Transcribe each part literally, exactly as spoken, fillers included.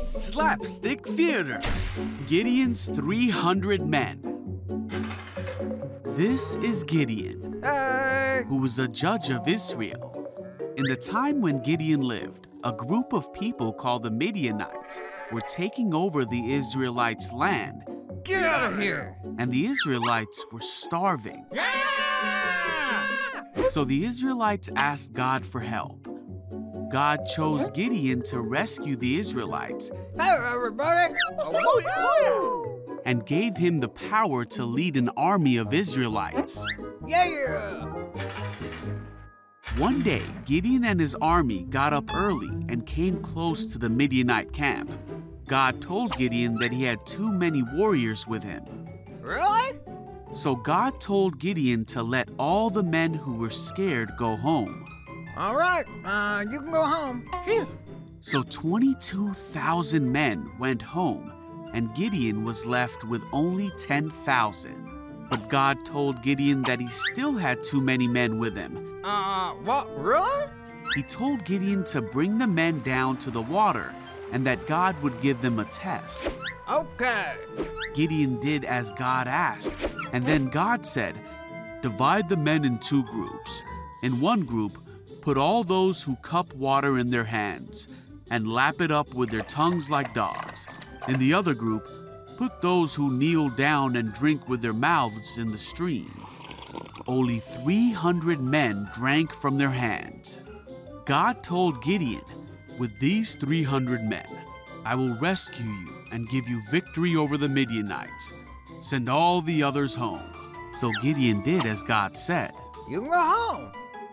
Slapstick Theater, Gideon's three hundred Men. This is Gideon, Hey! who was a judge of Israel. In the time when Gideon lived, a group of people called the Midianites were taking over the Israelites' land, Get out of here! and the Israelites were starving. Yeah! So the Israelites asked God for help. God chose Gideon to rescue the Israelites Hey, everybody! Woo-hoo! and gave him the power to lead an army of Israelites. Yeah! One day, Gideon and his army got up early and came close to the Midianite camp. God told Gideon that he had too many warriors with him. Really? So God told Gideon to let all the men who were scared go home. All right, uh, you can go home. Phew. So twenty-two thousand men went home, and Gideon was left with only ten thousand. But God told Gideon that he still had too many men with him. Uh, what, really? He told Gideon to bring the men down to the water and that God would give them a test. Okay. Gideon did as God asked, and then God said, "Divide the men in two groups. In one group, put all those who cup water in their hands and lap it up with their tongues like dogs. In the other group, put those who kneel down and drink with their mouths in the stream." Only three hundred men drank from their hands. God told Gideon, "With these three hundred men, I will rescue you and give you victory over the Midianites. Send all the others home." So Gideon did as God said. You can go home.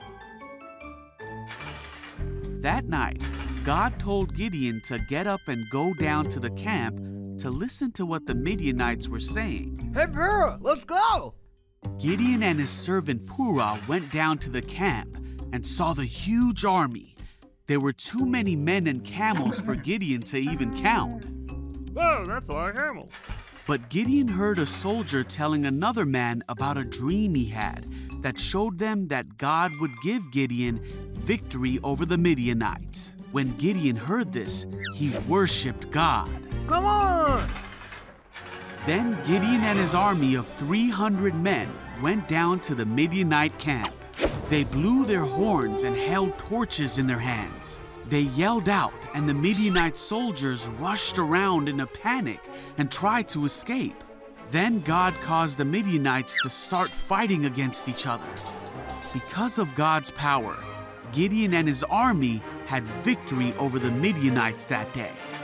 That night, God told Gideon to get up and go down to the camp to listen to what the Midianites were saying. Hey, Pura, let's go. Gideon and his servant Purah went down to the camp and saw the huge army. There were too many men and camels for Gideon to even count. Whoa, that's a lot of camels. But Gideon heard a soldier telling another man about a dream he had that showed them that God would give Gideon victory over the Midianites. When Gideon heard this, he worshipped God. Come on. Then Gideon and his army of three hundred men went down to the Midianite camp. They blew their horns and held torches in their hands. They yelled out, and the Midianite soldiers rushed around in a panic and tried to escape. Then God caused the Midianites to start fighting against each other. Because of God's power, Gideon and his army had victory over the Midianites that day.